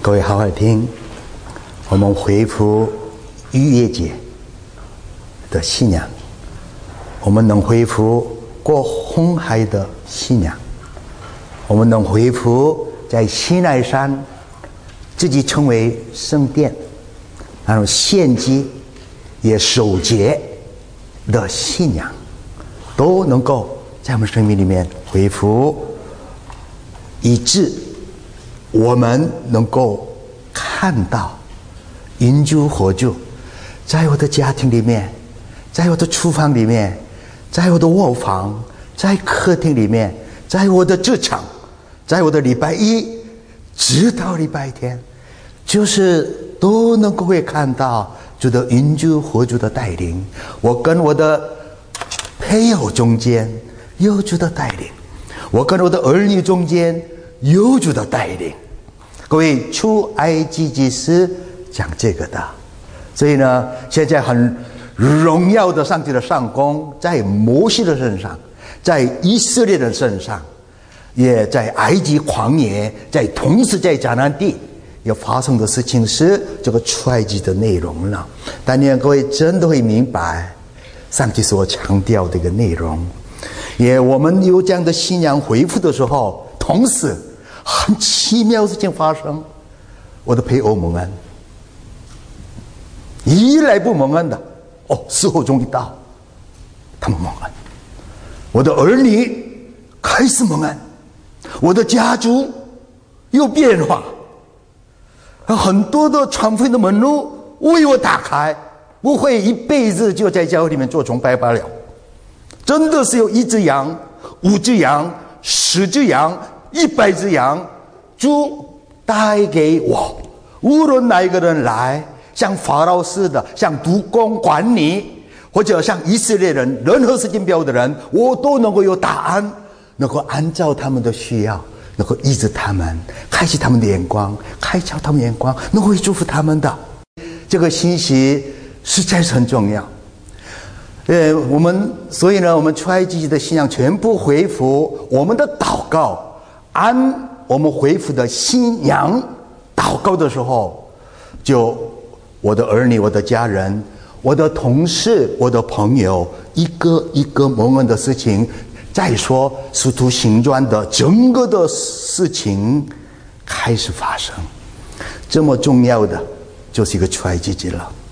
各位好好听，我们恢复逾越节的信仰，我们能恢复过红海的信仰，我们能恢复在西奈山自己成为圣殿，然后献祭也守节的信仰，都能够在我们生命里面恢复，以致我们能够看到云柱火柱在我的家庭里面，在我的厨房里面，在我的卧房，在客厅里面，在我的职场，在我的礼拜一直到礼拜天，就是都能够会看到主的云柱火柱的带领。我跟我的配偶中间有主的带领，我跟我的儿女中间有主的带领。各位，出埃及记是讲这个的，所以呢，现在很荣耀的上帝的上功在摩西的身上，在以色列的身上，也在埃及旷野，在同时在迦南地也发生的事情是这个出埃及的内容了。但愿各位真的会明白上帝所强调的一个内容。也我们有这样的信仰恢复的时候，同时很奇妙的事情发生，我的配偶蒙恩，一来不蒙恩的，时候终于到，他们蒙恩；我的儿女开始蒙恩，我的家族有变化，很多的传福音的门路为我打开，不会一辈子就在教会里面做崇拜罢了。真的是有1只羊、5只羊、10只羊、100只羊，主带给我，无论哪一个人来，像法老似的，像督工管理，或者像以色列人，任何时间表的人，我都能够有答案，能够按照他们的需要，能够医治他们，开启他们的眼光，开窍他们的眼光，能够祝福他们的。这个信息实在是很重要。所以呢，我们出埃及记的信仰全部恢复，我们的祷告按我们恢复的信仰祷告的时候，就我的儿女、我的家人、我的同事、我的朋友，一个一个蒙恩的事情，再说使徒行传的整个的事情开始发生。这么重要的就是一个出埃及记了。